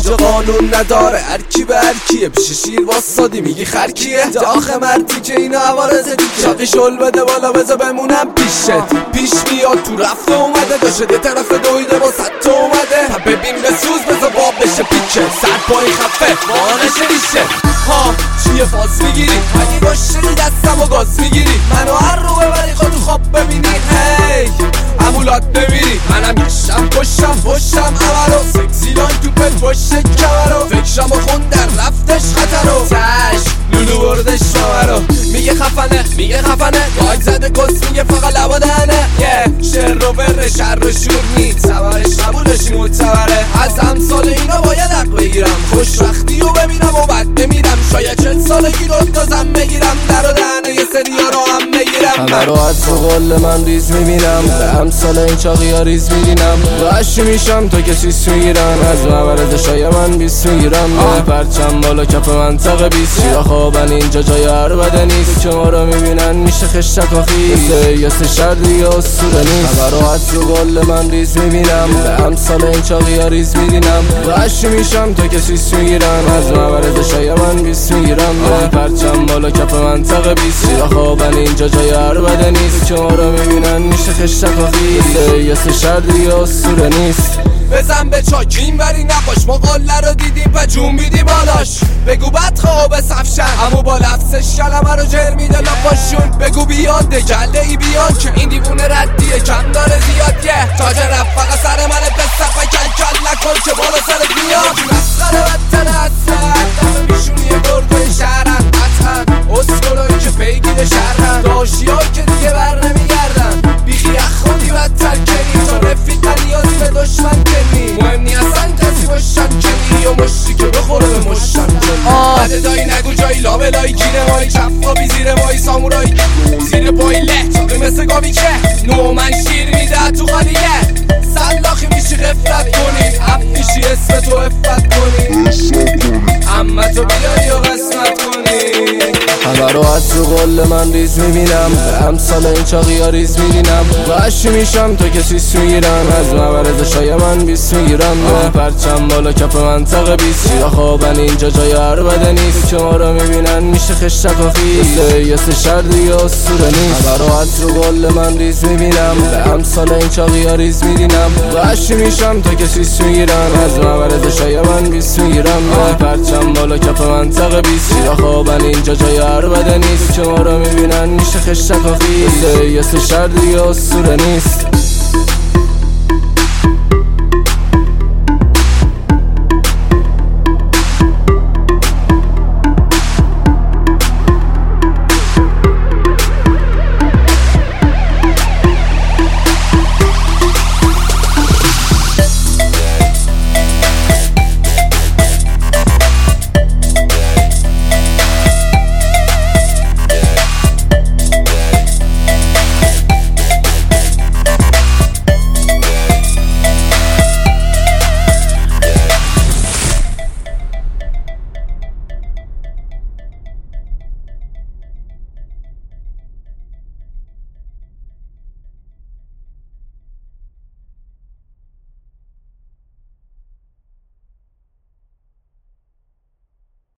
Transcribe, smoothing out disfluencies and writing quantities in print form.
اینجا قانون نداره، هر کی به هر کیه، پیش شیر واسادی میگی خرکیه. داخل مردی که اینا عوارضه دیگه، شاقی شل بده بالا بذار بمونم پیشت. پیش میاد تو رفته اومده، داشته یه طرف دویده با ست اومده. ببین بسوز بذار باب بشه پیکه، سر پای خفه وانش میشه. ها چیه فاز میگیری؟ اگه باشی دستم و گاز میگیری، منو هر رو ببری خود تو خواب ببینی. هی امولات ببینی منم گشتم پشتم عمرو، سکسیلان تو پل باشه کمرو. فکرم و خوندن رفتش خطرو، تش لولو بردش شمرو. میگه خفنه گاج زده کس میگه فقط لبا دهنه. شر رو بره شر و شور نید، سبرش قبولش معتبره. از امثال اینا باید حق بگیرم، خوشبختی رو ببینم و بعد بمیرم. شاید 40 سالگی رو تازم بگیرم، در و دهنه یه سریا رو هم بگیرم. همه رو از قول من ریز میبینم، به امثال این چاقی ها ریز میرینم. وحشی میشم تا که سیس میگیرن، از مورد شای من بیس میگیرم. پرچم بالا کف منطقه 20 شیرا خوابن اینجا جای هر بده نیست. که ما رو میبینن میشه خشتک و خیز، یه سه شهر دیگه اسطوره نیست. همه رو از قول من ریز میبینم، به امثال این چاقی ها ریز میرینم. وحشی میشم تا که سیس میگیرن، از مورد شای من بیس میگیرم. پرچم بالا کف منطقه 20 شیرا خوابن اینجا جای هر بده نیست. که ما رو میبینن میشه خشتک و خیز، یه سه شهر دیگه اسطوره نیست. بزن به چاک این بری نباش، ما قله رو دیدیم و جون بیدی بالاش. بگو بد خواب سفشن امو با لفظش کلمه رو جر میده لاپاشون. بگو بیاد گله ای بیاد که این دیوونه ردیه، کم داره زیاد. تاج رفقه سر من بسفه کل نکن که بالا سرت میاد. مسخره بدتن هستن دفعه میشونی گرگوی شهرن، قطعا اسکلایی که پیگیر شهرن. داشی ها که دیگه بر نمیگردن، بیخی اخوندی بدتر کنی. تا رفیق نیازی به دشمن کنی، مهم نی اصلا کسی باشن کنی. یا مشتی که بخوره به مشتن کنی. بده دایی نگو جایی لابلایی، گیره مایی چفابی زیر مایی سامورایی. زیر پایی له چاقی مثل گاوی که نو من شیر میده تو خالیه. سلاخی میشی غفلت کنی، اف میشی اسم تو افت کنی. اما تو بیایی و قسمت کنی. همه رو از تو قول من ریز میبینم، به امثال این چاقی ها ریز میرینم. وحشی میشم تا که سیس میگیرن، از مورد شای من بیس میگیرم. پرچم بالا کف منطقه 20 شیرا خوابن اینجا جای هر بده نیست. که ما رو میبینن میشه خشتک و خیز، یه سه شهر دیگه اسطوره نیست. همه رو از تو قول من ریز میبینم، به امثال این چاقی ها ریز میرینم. وحشی میشم تا که سیس میگیرن، از مورد شای من بیس میگیرم. پرچم بالا کف منطقه 20 شیرا خوابن اینجا جای هر بده نیست. که ما رو میبینن میشه خشتک و خیز، یه سه شهر دیگه اسطوره نیست.